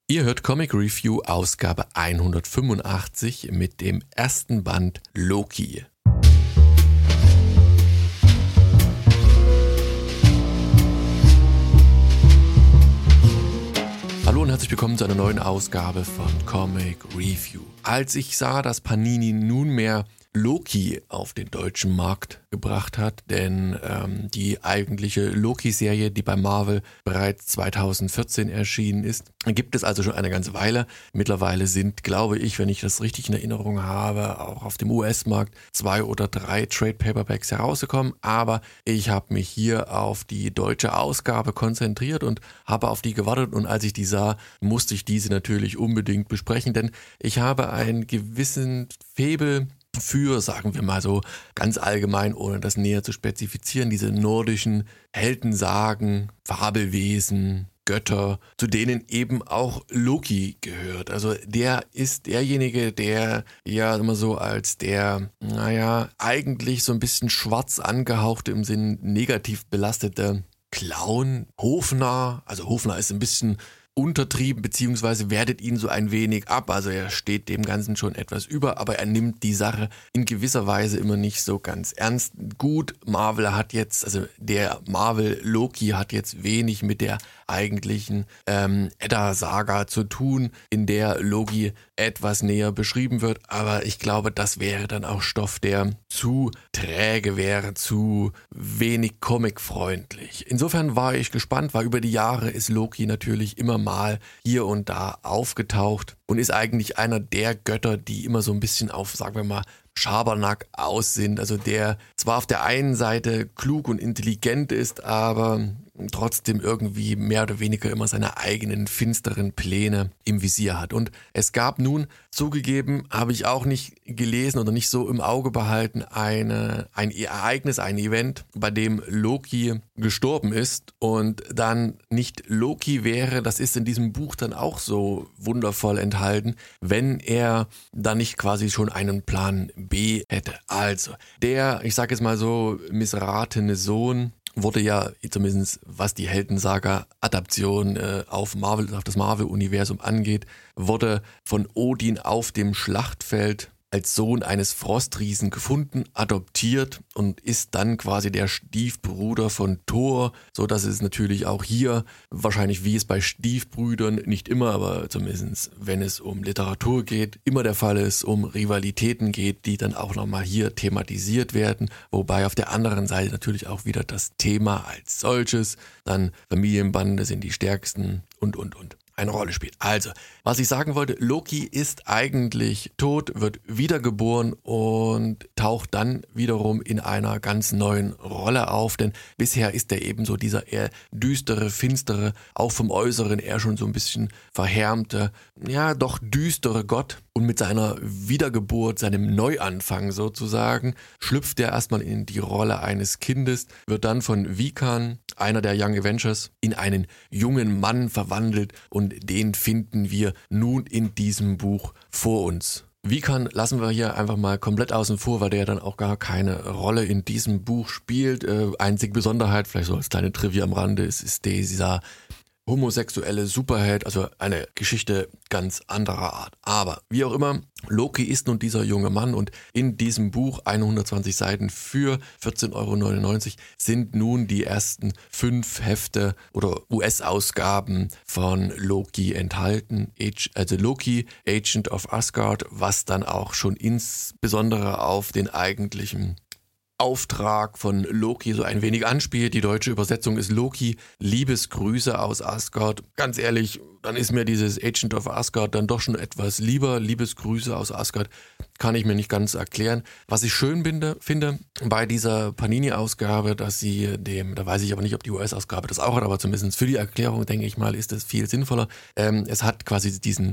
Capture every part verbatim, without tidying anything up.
Ihr hört Comic Review Ausgabe hundertfünfundachtzig mit dem ersten Band Loki. Hallo und herzlich willkommen zu einer neuen Ausgabe von Comic Review. Als ich sah, dass Panini nunmehr Loki auf den deutschen Markt gebracht hat, denn ähm, die eigentliche Loki-Serie, die bei Marvel bereits zweitausendvierzehn erschienen ist, gibt es also schon eine ganze Weile. Mittlerweile sind, glaube ich, wenn ich das richtig in Erinnerung habe, auch auf dem U S-Markt zwei oder drei Trade-Paperbacks herausgekommen, aber ich habe mich hier auf die deutsche Ausgabe konzentriert und habe auf die gewartet, und als ich die sah, musste ich diese natürlich unbedingt besprechen, denn ich habe einen gewissen Faible für, sagen wir mal so ganz allgemein, ohne das näher zu spezifizieren, diese nordischen Heldensagen, Fabelwesen, Götter, zu denen eben auch Loki gehört. Also der ist derjenige, der ja immer so als der, naja, eigentlich so ein bisschen schwarz angehauchte, im Sinn negativ belastete Clown, Hofnarr, also Hofnarr ist ein bisschen untertrieben, beziehungsweise wertet ihn so ein wenig ab. Also er steht dem Ganzen schon etwas über, aber er nimmt die Sache in gewisser Weise immer nicht so ganz ernst. Gut, Marvel hat jetzt, also der Marvel Loki hat jetzt wenig mit der eigentlichen ähm, Edda-Saga zu tun, in der Loki etwas näher beschrieben wird, aber ich glaube, das wäre dann auch Stoff, der zu träge wäre, zu wenig comicfreundlich. Insofern war ich gespannt, weil über die Jahre ist Loki natürlich immer mal hier und da aufgetaucht und ist eigentlich einer der Götter, die immer so ein bisschen auf, sagen wir mal, Schabernack aus sind. Also der zwar auf der einen Seite klug und intelligent ist, aber trotzdem irgendwie mehr oder weniger immer seine eigenen finsteren Pläne im Visier hat. Und es gab nun, zugegeben, habe ich auch nicht gelesen oder nicht so im Auge behalten, eine, ein Ereignis, ein Event, bei dem Loki gestorben ist und dann nicht Loki wäre. Das ist in diesem Buch dann auch so wundervoll enthalten, wenn er dann nicht quasi schon einen Plan B hätte. Also der, ich sage jetzt mal so, missratene Sohn wurde ja, zumindest was die Heldensaga-Adaption äh, auf Marvel, auf das Marvel-Universum angeht, wurde von Odin auf dem Schlachtfeld als Sohn eines Frostriesen gefunden, adoptiert und ist dann quasi der Stiefbruder von Thor, so dass es natürlich auch hier, wahrscheinlich wie es bei Stiefbrüdern, nicht immer, aber zumindest wenn es um Literatur geht, immer der Fall ist, um Rivalitäten geht, die dann auch nochmal hier thematisiert werden, wobei auf der anderen Seite natürlich auch wieder das Thema als solches, dann Familienbande sind die stärksten und, und, und. eine Rolle spielt. Also, was ich sagen wollte, Loki ist eigentlich tot, wird wiedergeboren und taucht dann wiederum in einer ganz neuen Rolle auf, denn bisher ist er eben so dieser eher düstere, finstere, auch vom Äußeren eher schon so ein bisschen verhärmte, ja doch düstere Gott. Und mit seiner Wiedergeburt, seinem Neuanfang sozusagen, schlüpft er erstmal in die Rolle eines Kindes, wird dann von Wiccan, einer der Young Avengers, in einen jungen Mann verwandelt und den finden wir nun in diesem Buch vor uns. Wiccan lassen wir hier einfach mal komplett außen vor, weil der dann auch gar keine Rolle in diesem Buch spielt. Äh, einzige Besonderheit, vielleicht so als kleine Trivia am Rande, ist, ist dieser homosexuelle Superheld, also eine Geschichte ganz anderer Art. Aber wie auch immer, Loki ist nun dieser junge Mann und in diesem Buch, hundertzwanzig Seiten für vierzehn Euro neunundneunzig, sind nun die ersten fünf Hefte oder U S-Ausgaben von Loki enthalten. Also Loki, Agent of Asgard, was dann auch schon insbesondere auf den eigentlichen Auftrag von Loki so ein wenig anspielt. Die deutsche Übersetzung ist Loki, Liebesgrüße aus Asgard. Ganz ehrlich, dann ist mir dieses Agent of Asgard dann doch schon etwas lieber. Liebesgrüße aus Asgard kann ich mir nicht ganz erklären. Was ich schön finde, finde bei dieser Panini-Ausgabe, dass sie dem, da weiß ich aber nicht, ob die U S-Ausgabe das auch hat, aber zumindest für die Erklärung, denke ich mal, ist es viel sinnvoller. Ähm, es hat quasi diesen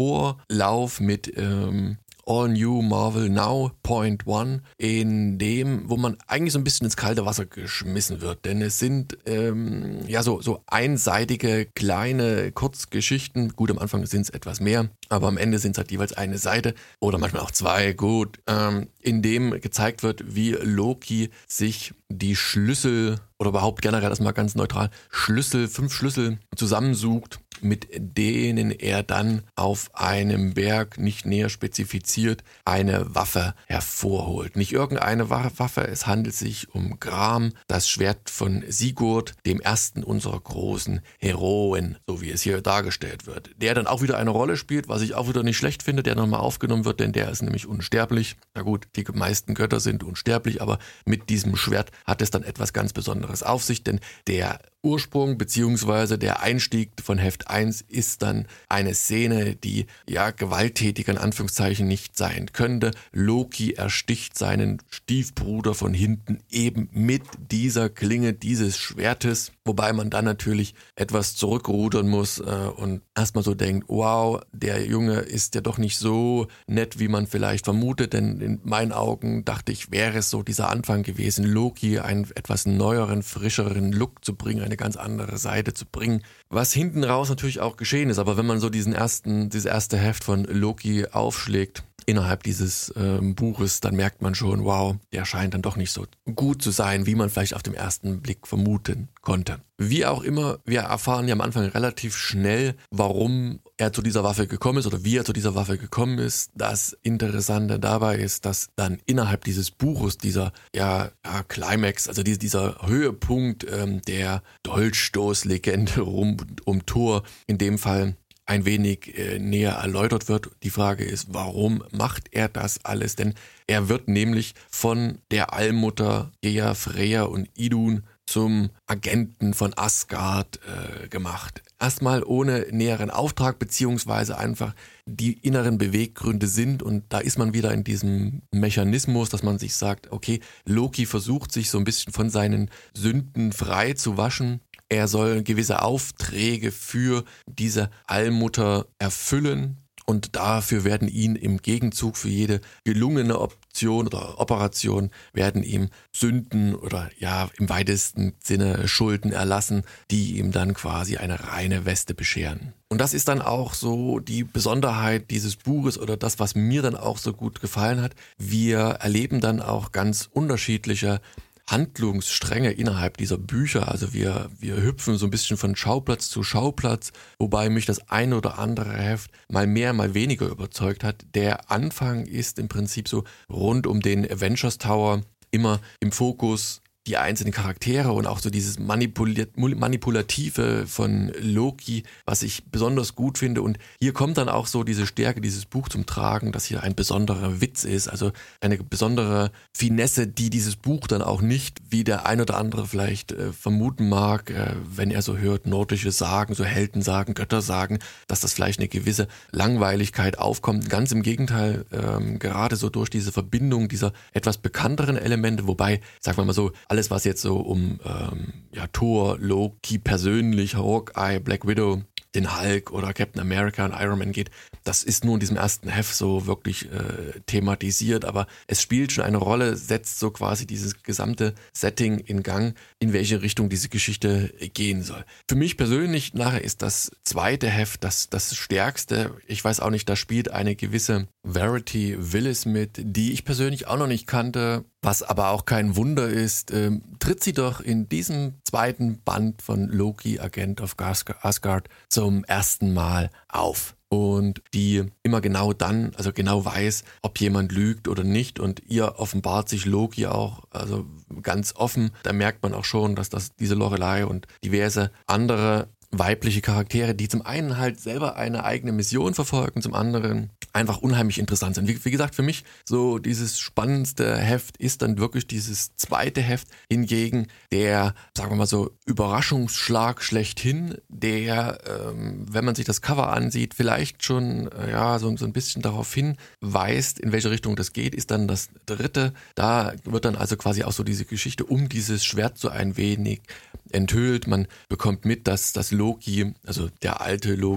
Vorlauf mit ähm, All New Marvel Now Point One, in dem, wo man eigentlich so ein bisschen ins kalte Wasser geschmissen wird, denn es sind ähm, ja so, so einseitige kleine Kurzgeschichten, gut, am Anfang sind es etwas mehr, aber am Ende sind es halt jeweils eine Seite oder manchmal auch zwei, gut, ähm, in dem gezeigt wird, wie Loki sich die Schlüssel oder überhaupt generell erstmal ganz neutral Schlüssel, fünf Schlüssel zusammensucht, mit denen er dann auf einem Berg, nicht näher spezifiziert, eine Waffe hervorholt. Nicht irgendeine Waffe, es handelt sich um Gram, das Schwert von Sigurd, dem ersten unserer großen Heroen, so wie es hier dargestellt wird. Der dann auch wieder eine Rolle spielt, was ich auch wieder nicht schlecht finde, der nochmal aufgenommen wird, denn der ist nämlich unsterblich. Na gut, die meisten Götter sind unsterblich, aber mit diesem Schwert hat es dann etwas ganz Besonderes auf sich, denn der Ursprung bzw. der Einstieg von Heft eins ist dann eine Szene, die ja gewalttätig in Anführungszeichen nicht sein könnte. Loki ersticht seinen Stiefbruder von hinten eben mit dieser Klinge dieses Schwertes, wobei man dann natürlich etwas zurückrudern muss äh, und erstmal so denkt, wow, der Junge ist ja doch nicht so nett, wie man vielleicht vermutet, denn in meinen Augen dachte ich, wäre es so dieser Anfang gewesen, Loki einen etwas neueren, frischeren Look zu bringen, eine ganz andere Seite zu bringen, was hinten raus natürlich auch geschehen ist, aber wenn man so diesen ersten, dieses erste Heft von Loki aufschlägt, innerhalb dieses ähm, Buches, dann merkt man schon, wow, der scheint dann doch nicht so gut zu sein, wie man vielleicht auf den ersten Blick vermuten konnte. Wie auch immer, wir erfahren ja am Anfang relativ schnell, warum er zu dieser Waffe gekommen ist oder wie er zu dieser Waffe gekommen ist. Das Interessante dabei ist, dass dann innerhalb dieses Buches dieser ja, ja Climax, also die, dieser Höhepunkt ähm, der Dolchstoßlegende rum um Thor, in dem Fall ein wenig äh, näher erläutert wird. Die Frage ist, warum macht er das alles? Denn er wird nämlich von der Allmutter Gea, Freya und Idun zum Agenten von Asgard äh, gemacht. Erstmal ohne näheren Auftrag, beziehungsweise einfach die inneren Beweggründe sind, und da ist man wieder in diesem Mechanismus, dass man sich sagt, okay, Loki versucht sich so ein bisschen von seinen Sünden frei zu waschen. Er soll gewisse Aufträge für diese Allmutter erfüllen und dafür werden ihm im Gegenzug für jede gelungene Option oder Operation werden ihm Sünden oder ja im weitesten Sinne Schulden erlassen, die ihm dann quasi eine reine Weste bescheren. Und das ist dann auch so die Besonderheit dieses Buches oder das, was mir dann auch so gut gefallen hat. Wir erleben dann auch ganz unterschiedliche Handlungsstränge innerhalb dieser Bücher, also wir, wir hüpfen so ein bisschen von Schauplatz zu Schauplatz, wobei mich das eine oder andere Heft mal mehr, mal weniger überzeugt hat. Der Anfang ist im Prinzip so rund um den Avengers Tower, immer im Fokus die einzelnen Charaktere und auch so dieses Manipuliert, Manipulative von Loki, was ich besonders gut finde. Und hier kommt dann auch so diese Stärke dieses Buch zum Tragen, dass hier ein besonderer Witz ist, also eine besondere Finesse, die dieses Buch dann auch nicht, wie der ein oder andere vielleicht äh, vermuten mag, äh, wenn er so hört, nordische Sagen, so Heldensagen, Göttersagen, dass das vielleicht eine gewisse Langweiligkeit aufkommt. Ganz im Gegenteil, ähm, gerade so durch diese Verbindung dieser etwas bekannteren Elemente, wobei, sagen wir mal so, alles, was jetzt so um ähm, ja, Thor, Loki persönlich, Hawkeye, Black Widow, den Hulk oder Captain America und Iron Man geht, das ist nur in diesem ersten Heft so wirklich äh, thematisiert, aber es spielt schon eine Rolle, setzt so quasi dieses gesamte Setting in Gang, in welche Richtung diese Geschichte gehen soll. Für mich persönlich nachher ist das zweite Heft das, das stärkste. Ich weiß auch nicht, da spielt eine gewisse Verity Willis mit, die ich persönlich auch noch nicht kannte, was aber auch kein Wunder ist. Ähm, tritt sie doch in diesem zweiten Band von Loki, Agent of Asgard, zum ersten Mal auf. Und die immer genau dann, also genau weiß, ob jemand lügt oder nicht. Und ihr offenbart sich Loki auch, also ganz offen. Da merkt man auch schon, dass das diese Lorelei und diverse andere weibliche Charaktere, die zum einen halt selber eine eigene Mission verfolgen, zum anderen einfach unheimlich interessant sind. Wie, wie gesagt, für mich so dieses spannendste Heft ist dann wirklich dieses zweite Heft. Hingegen der, sagen wir mal so, Überraschungsschlag schlechthin, der, ähm, wenn man sich das Cover ansieht, vielleicht schon äh, ja so, so ein bisschen darauf hinweist, in welche Richtung das geht, ist dann das dritte. Da wird dann also quasi auch so diese Geschichte um dieses Schwert so ein wenig enthüllt. Man bekommt mit, dass das Loki, also der alte Loki,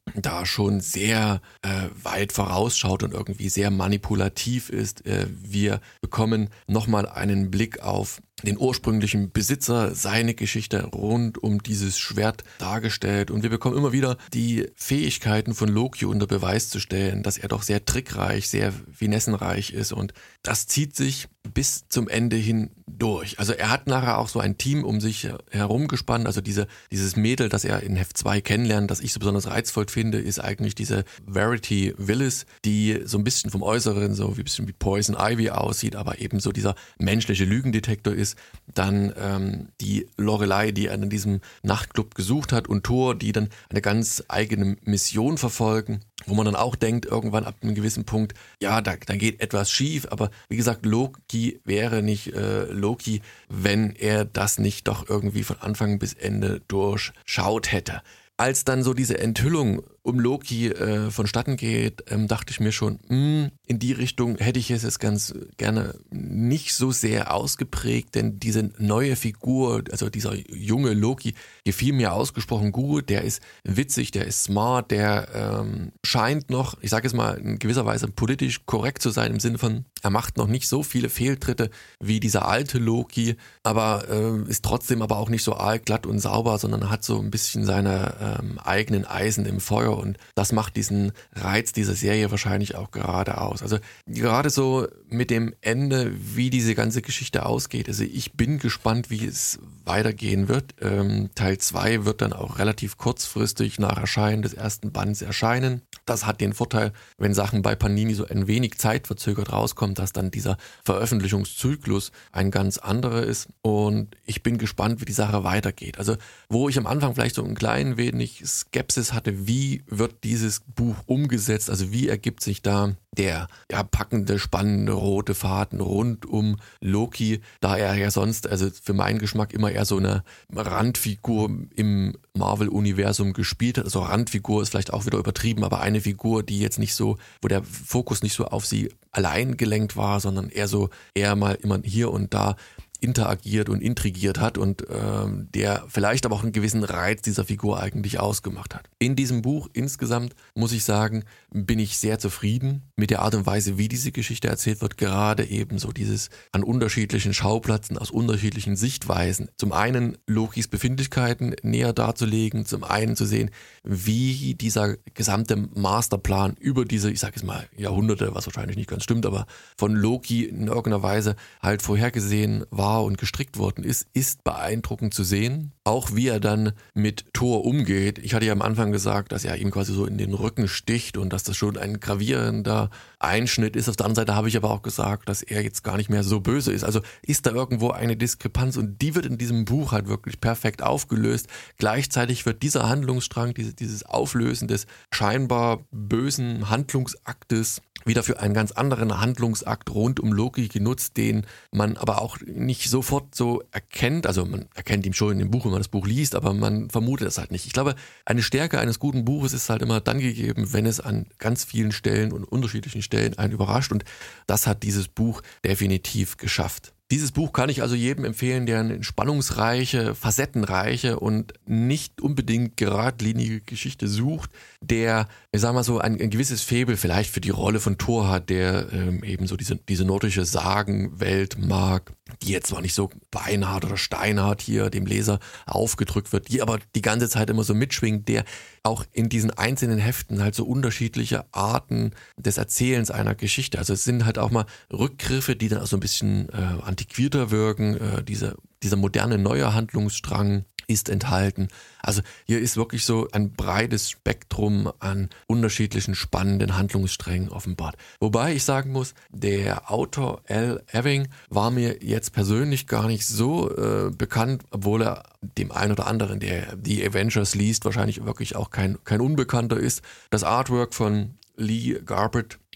da schon sehr äh, weit vorausschaut und irgendwie sehr manipulativ ist. Äh, wir bekommen nochmal einen Blick auf den ursprünglichen Besitzer, seine Geschichte rund um dieses Schwert dargestellt, und wir bekommen immer wieder die Fähigkeiten von Loki unter Beweis zu stellen, dass er doch sehr trickreich, sehr finessenreich ist, und das zieht sich bis zum Ende hin durch. Also er hat nachher auch so ein Team um sich herum gespannt, also diese, dieses Mädel, das er in Heft zwei kennenlernt, das ich so besonders reizvoll finde, ist eigentlich diese Verity Willis, die so ein bisschen vom Äußeren so wie ein bisschen wie Poison Ivy aussieht, aber eben so dieser menschliche Lügendetektor ist. Dann ähm, die Lorelei, die er in diesem Nachtclub gesucht hat, und Thor, die dann eine ganz eigene Mission verfolgen, wo man dann auch denkt, irgendwann ab einem gewissen Punkt, ja, da, da geht etwas schief, aber wie gesagt, Loki wäre nicht äh, Loki, wenn er das nicht doch irgendwie von Anfang bis Ende durchschaut hätte. Als dann so diese Enthüllung um Loki äh, vonstatten geht, ähm, dachte ich mir schon, mh, in die Richtung hätte ich es jetzt ganz gerne nicht so sehr ausgeprägt, denn diese neue Figur, also dieser junge Loki, gefiel mir ausgesprochen gut. Der ist witzig, der ist smart, der ähm, scheint noch, ich sage jetzt mal in gewisser Weise politisch korrekt zu sein, im Sinne von, er macht noch nicht so viele Fehltritte wie dieser alte Loki, aber äh, ist trotzdem aber auch nicht so aalglatt und sauber, sondern hat so ein bisschen seine ähm, eigenen Eisen im Feuer, und das macht diesen Reiz dieser Serie wahrscheinlich auch gerade aus. Also gerade so mit dem Ende, wie diese ganze Geschichte ausgeht, also ich bin gespannt, wie es weitergehen wird. Ähm, Teil zwei wird dann auch relativ kurzfristig nach Erscheinen des ersten Bands erscheinen. Das hat den Vorteil, wenn Sachen bei Panini so ein wenig zeitverzögert rauskommen, dass dann dieser Veröffentlichungszyklus ein ganz anderer ist, und ich bin gespannt, wie die Sache weitergeht. Also wo ich am Anfang vielleicht so ein klein wenig Skepsis hatte, wie wird dieses Buch umgesetzt, also wie ergibt sich da der ja, packende, spannende rote Faden rund um Loki, da er ja sonst, also für meinen Geschmack immer eher so eine Randfigur im Marvel-Universum gespielt hat. Also Randfigur ist vielleicht auch wieder übertrieben, aber eine Figur, die jetzt nicht so, wo der Fokus nicht so auf sie allein gelenkt war, sondern eher so, eher mal immer hier und da interagiert und intrigiert hat, und ähm, der vielleicht aber auch einen gewissen Reiz dieser Figur eigentlich ausgemacht hat. In diesem Buch insgesamt, muss ich sagen, bin ich sehr zufrieden mit der Art und Weise, wie diese Geschichte erzählt wird, gerade eben so dieses an unterschiedlichen Schauplätzen, aus unterschiedlichen Sichtweisen. Zum einen Lokis Befindlichkeiten näher darzulegen, zum einen zu sehen, wie dieser gesamte Masterplan über diese, ich sage jetzt mal Jahrhunderte, was wahrscheinlich nicht ganz stimmt, aber von Loki in irgendeiner Weise halt vorhergesehen war und gestrickt worden ist, ist beeindruckend zu sehen. Auch wie er dann mit Thor umgeht. Ich hatte ja am Anfang gesagt, dass er ihm quasi so in den Rücken sticht und dass das schon ein gravierender Einschnitt ist. Auf der anderen Seite habe ich aber auch gesagt, dass er jetzt gar nicht mehr so böse ist. Also ist da irgendwo eine Diskrepanz, und die wird in diesem Buch halt wirklich perfekt aufgelöst. Gleichzeitig wird dieser Handlungsstrang, diese, dieses Auflösen des scheinbar bösen Handlungsaktes wieder für einen ganz anderen Handlungsakt rund um Loki genutzt, den man aber auch nicht sofort so erkennt. Also man erkennt ihn schon in dem Buch, wenn man das Buch liest, aber man vermutet es halt nicht. Ich glaube, eine Stärke eines guten Buches ist halt immer dann gegeben, wenn es an ganz vielen Stellen und unterschiedlichen Stellen einen überrascht, und das hat dieses Buch definitiv geschafft. Dieses Buch kann ich also jedem empfehlen, der eine spannungsreiche, facettenreiche und nicht unbedingt geradlinige Geschichte sucht, der, ich sag mal so, ein, ein gewisses Faible vielleicht für die Rolle von Thor hat, der ähm, eben so diese, diese nordische Sagenwelt mag, die jetzt zwar nicht so beinhart oder steinhart hier dem Leser aufgedrückt wird, die aber die ganze Zeit immer so mitschwingt, der auch in diesen einzelnen Heften halt so unterschiedliche Arten des Erzählens einer Geschichte, also es sind halt auch mal Rückgriffe, die dann auch so ein bisschen äh, antiquierter wirken, äh, diese, dieser moderne neue Handlungsstrang ist enthalten. Also hier ist wirklich so ein breites Spektrum an unterschiedlichen spannenden Handlungssträngen offenbart. Wobei ich sagen muss, der Autor Al Ewing war mir jetzt persönlich gar nicht so äh, bekannt, obwohl er dem einen oder anderen, der die Avengers liest, wahrscheinlich wirklich auch kein, kein Unbekannter ist. Das Artwork von Lee Garbett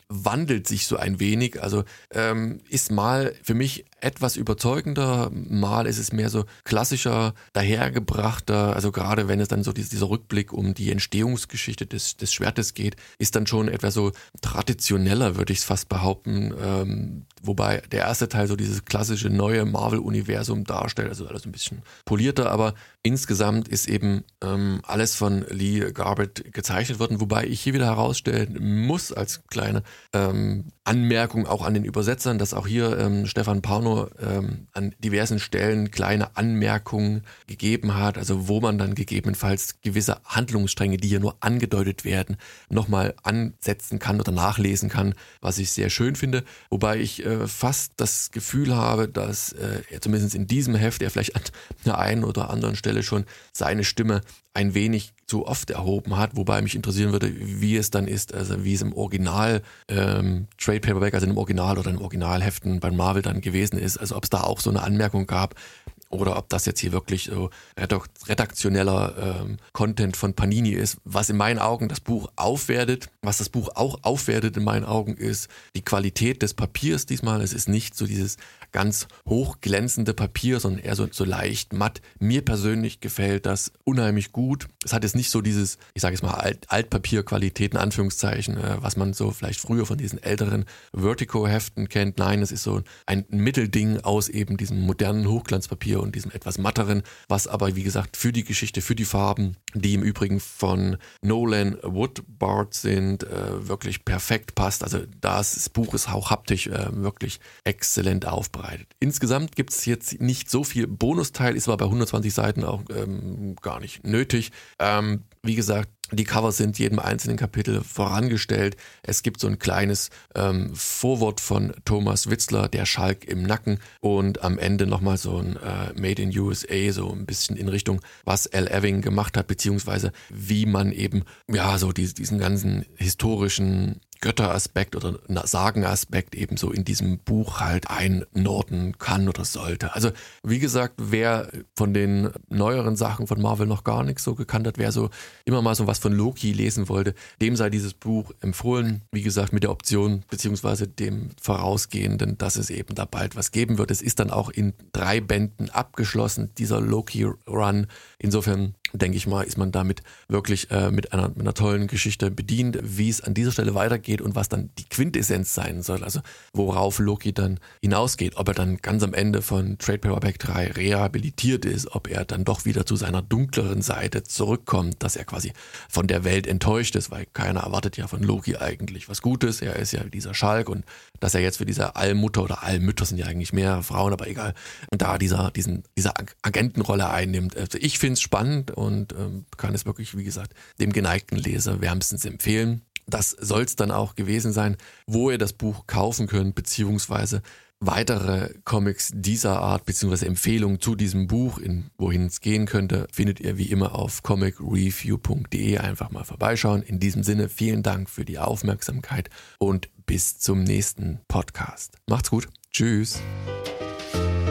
wandelt sich so ein wenig. Also ähm, ist mal für mich etwas überzeugender, mal ist es mehr so klassischer, dahergebrachter, also gerade wenn es dann so dieser, dieser Rückblick um die Entstehungsgeschichte des, des Schwertes geht, ist dann schon etwas so traditioneller, würde ich es fast behaupten, ähm, wobei der erste Teil so dieses klassische neue Marvel-Universum darstellt, also alles ein bisschen polierter, aber insgesamt ist eben ähm, alles von Lee Garbett gezeichnet worden, wobei ich hier wieder herausstellen muss, als kleine ähm, Anmerkung auch an den Übersetzern, dass auch hier ähm, Stefan Pauno ähm, an diversen Stellen kleine Anmerkungen gegeben hat, also wo man dann gegebenenfalls gewisse Handlungsstränge, die hier nur angedeutet werden, nochmal ansetzen kann oder nachlesen kann, was ich sehr schön finde, wobei ich äh, fast das Gefühl habe, dass äh, er zumindest in diesem Heft, er vielleicht an der einen oder anderen Stelle schon seine Stimme ein wenig zu oft erhoben hat, wobei mich interessieren würde, wie es dann ist, also wie es im Original ähm, Trade Paperback, also im Original oder im Originalheften bei Marvel dann gewesen ist, also ob es da auch so eine Anmerkung gab oder ob das jetzt hier wirklich so redaktioneller ähm, Content von Panini ist, was in meinen Augen das Buch aufwertet. Was das Buch auch aufwertet in meinen Augen ist die Qualität des Papiers diesmal. Es ist nicht so dieses ganz hochglänzende Papier, sondern eher so, so leicht matt. Mir persönlich gefällt das unheimlich gut. Es hat jetzt nicht so dieses, ich sage jetzt mal, Alt Altpapierqualität in Anführungszeichen, äh, was man so vielleicht früher von diesen älteren Vertigo-Heften kennt. Nein, es ist so ein Mittelding aus eben diesem modernen Hochglanzpapier und diesem etwas matteren, was aber wie gesagt für die Geschichte, für die Farben, die im Übrigen von Nolan Woodward sind, äh, wirklich perfekt passt. Also das Buch ist auch haptisch äh, wirklich exzellent aufbereitet. Insgesamt gibt es jetzt nicht so viel Bonusteil, ist aber bei hundertzwanzig Seiten auch ähm, gar nicht nötig. Ähm, wie gesagt, die Covers sind jedem einzelnen Kapitel vorangestellt. Es gibt so ein kleines ähm, Vorwort von Thomas Witzler, der Schalk im Nacken, und am Ende nochmal so ein äh, Made in U S A, so ein bisschen in Richtung, was Al Ewing gemacht hat, beziehungsweise wie man eben, ja, so die, diesen ganzen historischen Götteraspekt oder Sagenaspekt eben so in diesem Buch halt einordnen kann oder sollte. Also wie gesagt, wer von den neueren Sachen von Marvel noch gar nichts so gekannt hat, wer so immer mal so was von Loki lesen wollte, dem sei dieses Buch empfohlen. Wie gesagt, mit der Option beziehungsweise dem Vorausgehenden, dass es eben da bald was geben wird. Es ist dann auch in drei Bänden abgeschlossen, dieser Loki-Run. Insofern denke ich mal, ist man damit wirklich äh, mit, einer, mit einer tollen Geschichte bedient, wie es an dieser Stelle weitergeht und was dann die Quintessenz sein soll, also worauf Loki dann hinausgeht, ob er dann ganz am Ende von Trade Paperback drei rehabilitiert ist, ob er dann doch wieder zu seiner dunkleren Seite zurückkommt, dass er quasi von der Welt enttäuscht ist, weil keiner erwartet ja von Loki eigentlich was Gutes, er ist ja dieser Schalk, und dass er jetzt für diese Allmutter oder Allmütter sind ja eigentlich mehr Frauen, aber egal, da dieser, diesen, diese Agentenrolle einnimmt. Also ich finde es spannend und ähm, kann es wirklich, wie gesagt, dem geneigten Leser wärmstens empfehlen. Das soll es dann auch gewesen sein, wo ihr das Buch kaufen könnt, beziehungsweise weitere Comics dieser Art, beziehungsweise Empfehlungen zu diesem Buch, in wohin es gehen könnte, findet ihr wie immer auf comic review punkt de. Einfach mal vorbeischauen. In diesem Sinne, vielen Dank für die Aufmerksamkeit und bis zum nächsten Podcast. Macht's gut. Tschüss.